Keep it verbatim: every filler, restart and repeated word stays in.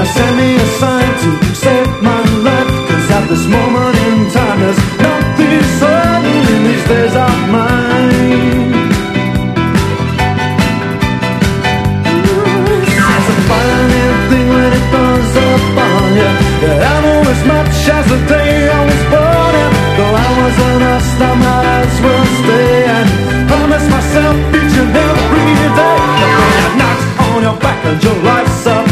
send me a sign to save my life, 'cause at this moment in time there's nothing certain in these days of mine. It's a funny thing when it goes up on you. I know as much as the day I was born in. Though I was an us, I might as well stay and promise myself each and every day that when you're knocked on your back and your life's up,